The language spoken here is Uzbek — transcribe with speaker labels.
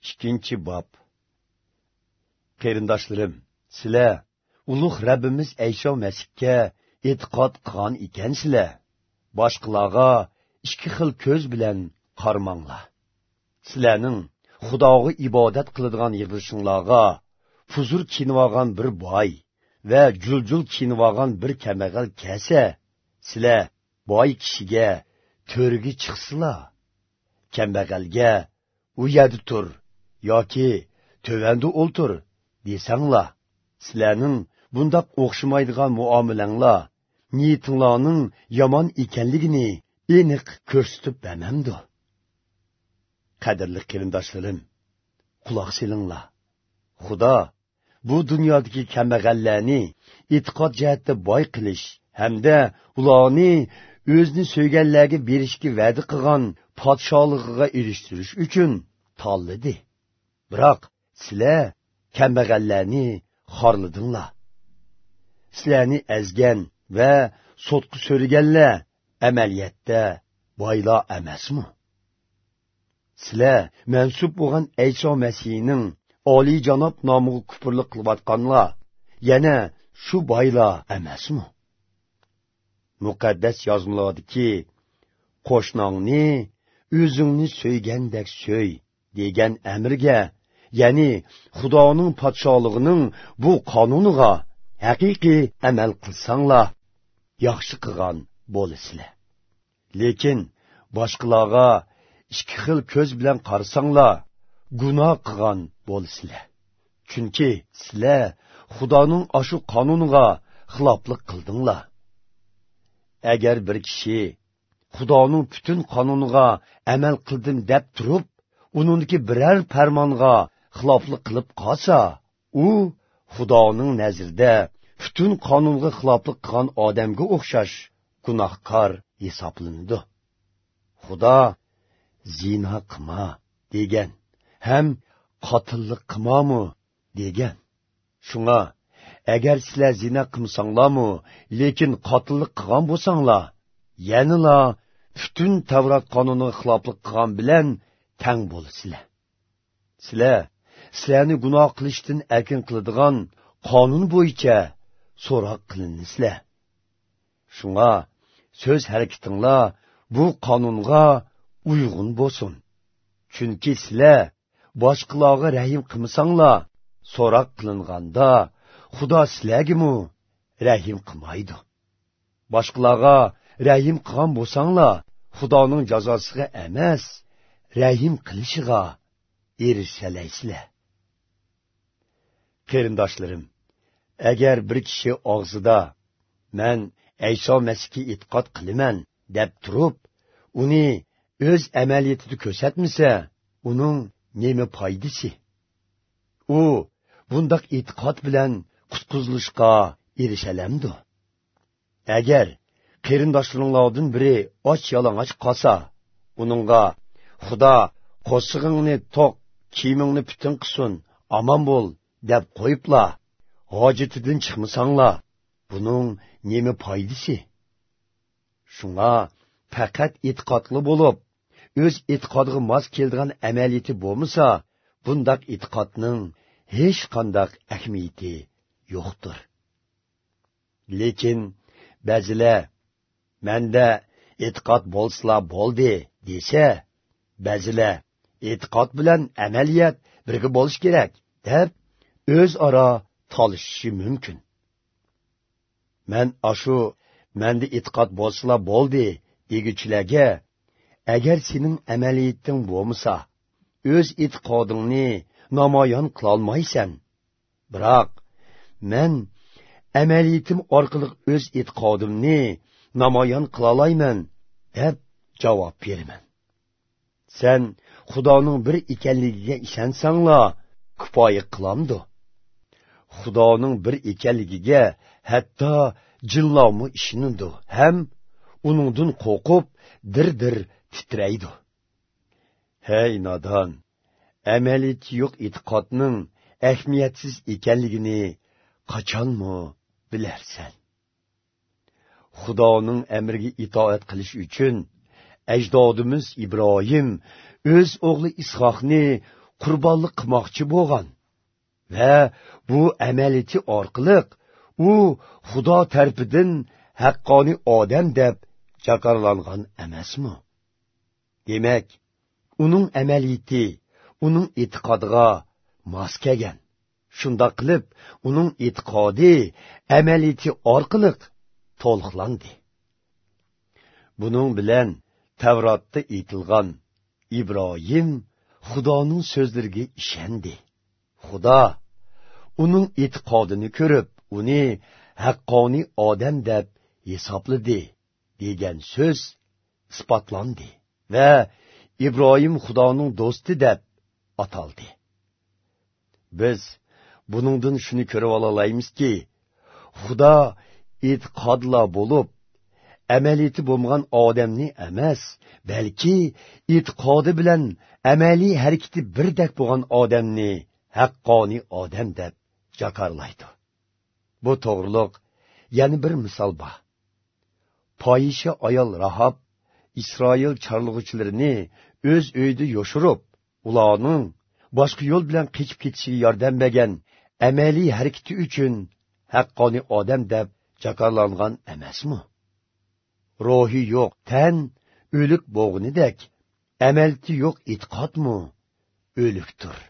Speaker 1: ikkinchi bob. Qarindoshlarım, sizlar ulug' Rabbimiz Ayşo Masihga e'tiqod qilgan ekansizlar. Boshqalarga ikki xil ko'z bilan qarmanglar. Sizlarning Xudoga ibodat qiladigan yig'ilishinglarga fuzur kinvogan bir boy va juljul kinvogan bir kambag'al kelsa, sizlar boy kishiga to'rga chiqsizlar. Kambag'alga u yerda tur yoki tövanda o'ltir desanglar, sizlarning bundaq o'xshamaydigan muomalanglar niyatinglarning yomon ekanligini aniq ko'rsatib bermamdi. Qadrli qarindoshlarim, quloq solinglar. Xudo bu dunyodagi kambag'allarni e'tiqod jihatda boy qilish hamda ularni o'zini so'yganlarga berishga va'da qilgan podshohligiga erishtirish uchun tanladi. Biroq sizlar kambag'allarni xorladinglar. Sizlarni azgan va sotqi so'raganlar amaliyotda boylar emasmi? Sizlar mansub bo'lgan Ayşo Masihning oliy janob nomiga kufrlik qilayotganlar yana shu boylar emasmi? Muqaddas yozmalardiki, qo'shningni o'zingni so'ygandek so'y degan amrga, ya'ni Xudoning podshohligining bu qonuniga haqiqiy amal qilsanglar, yaxshi qilgan bo'lasizlar. Lekin boshqalarga ikki xil ko'z bilan qarsanglar, gunoh qilgan bo'lasizlar. Chunki sizlar Xudoning ashu qonuniga xiloflik qildinglar. Agar bir kishi Xudoning butun qonuniga amal qildim deb turib, uningki biror farmonga xiloflik qilib qolsa, u Xudoning nazarida butun qonunga xiloflik qilgan odamga o'xshash gunohkor hisoblanadi. Xudo zina qilma degan, ham qotillik qilmamu degan. Shunga agar sizlar zina qilsanglarmi, lekin qotillik qilgan bo'lsanglar, yanila butun Tavrat qonuniga xiloflik qilgan bilan tang bo'lasizlar. Sizlarni gunoh qilishdan erkin qiladigan qonun bo'yicha so'roq qilinsizlar. Shunga so'z harakatinglar bu qonunga uyg'un bo'lsin. Chunki sizlar boshqalarga rahim qilmasanglar, so'roq qilinganda Xudo sizlarga rahim qilmaydi. Boshqalarga rahim qilgan bo'lsanglar, Xudoning jazosiga emas, rahim qilishiga erishalaysizlar. Qarindoshlarim, agar bir kishi og'zida men Ayşo Masihga e'tiqod qilaman deb turib, uni o'z amaliyotida ko'rsatmasa, uning nima foydasi? U bundaq e'tiqod bilan qutqizilishga erishalamdi. Agar qarindoshlaringlardan biri och yalang'och qolsa, uningga Xudo qo'shig'ingni to'q, kiyimingni butun qilsin, omon bo'l deb qo'yiblar, hojatidan chiqmasanglar, buning nima foydasi? Shunga faqat e'tiqodli bo'lib, o'z e'tiqodiga mos keladigan amaliyati bo'lmasa, bundaq e'tiqodning hech qanday ahamiyati yo'qdir. Lekin ba'zilar menda e'tiqod bo'lsa bo'ldi desa, ba'zilar e'tiqod bilan amaliyat birga bo'lish kerak deb o'zaro tolishishi mumkin. Men menda e'tiqod bo'lsa bo'ldi deguchilarga, agar sening amaliyating bo'lmasa, o'z e'tiqodingni namoyon qila olmaysan. Biroq men amaliyatim orqali o'z e'tiqodimni namoyon qila olmayman deb javob beraman. Sen Xudoning bir ekanligiga ishonsanglar, kifoya qilamdi. Xudoning bir ekanligiga hatto jinlarmi ishonadi, ham uningdan qo'rqib dir-dir titraydi. Hey nodon, amaliyati yo'q e'tiqodning ahamiyatsiz ekanligini qachonmi bilarsan? Xudoning amriga itoat qilish uchun ajdodimiz Ibrohim o'z o'g'li Ishoqni qurbonlik qilmoqchi bo'lgan va bu amaliyati orqali u Xudo tarafidan haqqoniy odam deb jakarlangan emasmi? Demak, uning amaliyati uning e'tiqodiga mos kelgan. Shundoq qilib, uning e'tiqodi amaliyati orqali to'liqlandi. Buning bilan Tavrotda aytilgan İbrahim Xudoning so'zlariga ishondi. Xudo uning e'tiqodini ko'rib, uni haqqoniy odam deb hisobladi degan so'z isbotlandi va İbrahim Xudoning do'sti deb ataldi. Biz buningdan shuni ko'rib olaymizki, Xudo e'tiqodla bo'lib, amaliyati bo'lmagan odamni emas, balki e'tiqodi bilan amaliy harakati birdek bo'lgan odamni haqqoniy odam deb jakarlaydi. Bu to'g'riliq yana bir misol bor. Poyisha ayol Rahob İsroil chorlug'uchilarini o'z uyida yoshirib, ularning boshqa yo'l bilan qechib ketishiga yordam bergan amaliy harakati uchun haqqoniy odam deb jakarlangan emasmi? Ruhi yo'q tan o'lik bo'g'inidek, amaliyati yo'q e'tiqodmi o'likdir.